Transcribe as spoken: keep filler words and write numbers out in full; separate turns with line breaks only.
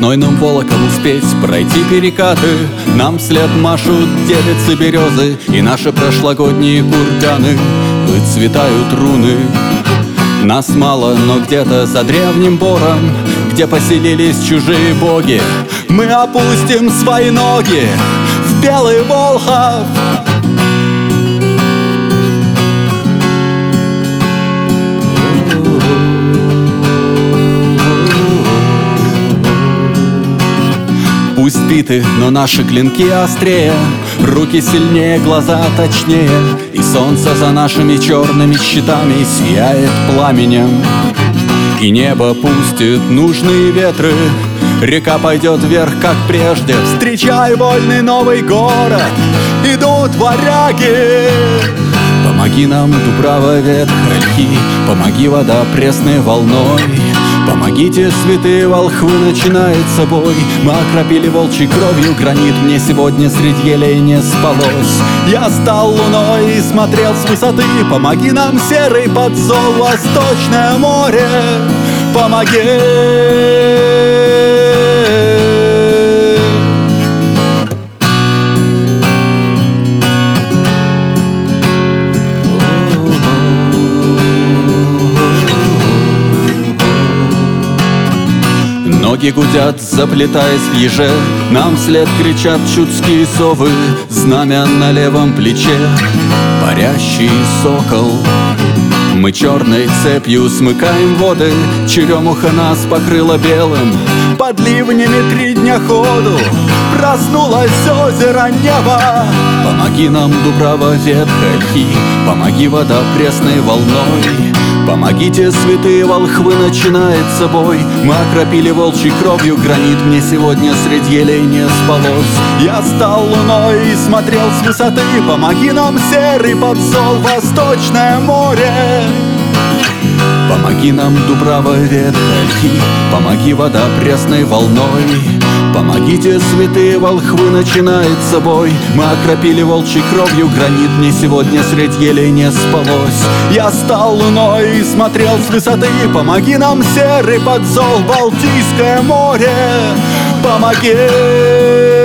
знойным волоком успеть пройти перекаты. Нам вслед машут девицы березы, и наши прошлогодние курганы выцветают руны. Нас мало, но где-то за древним бором, где поселились чужие боги, мы опустим свои ноги в белый Волхов. Пусть биты, но наши клинки острее, руки сильнее, глаза точнее, и солнце за нашими черными щитами сияет пламенем. И небо пустит нужные ветры, река пойдет вверх, как прежде. Встречай вольный новый город, идут варяги. Помоги нам, Дубрава ветхая льхи, помоги, вода пресной волной. Помогите, святые волхвы, начинается бой. Мы окропили волчьей кровью гранит, мне сегодня среди елей не спалось. Я стал луной и смотрел с высоты. Помоги нам, серый подзол, Восточное море, помоги. Ноги гудят, заплетаясь в еже, нам вслед кричат чудские совы. Знамя на левом плече, парящий сокол. Мы черной цепью смыкаем воды, черемуха нас покрыла белым. Под ливнями три дня ходу проснулось озеро неба. Помоги нам, Дубрава ветхая льхи, помоги, вода пресной волной. Помогите, святые волхвы, начинается бой. Мы окропили волчьей кровью гранит, мне сегодня среди елей не спалось. Я стал луной и смотрел с высоты. Помоги нам, серый подзол, Восточное море. Помоги нам, Дубрава ветхая льхи, помоги, вода пресной волной. Помогите, святые волхвы, начинается бой. Мы окропили волчьей кровью гранит, мне сегодня средь елей не спалось. Я стал луной и смотрел с высоты. Помоги нам, серый подзол, Балтийское море, помоги.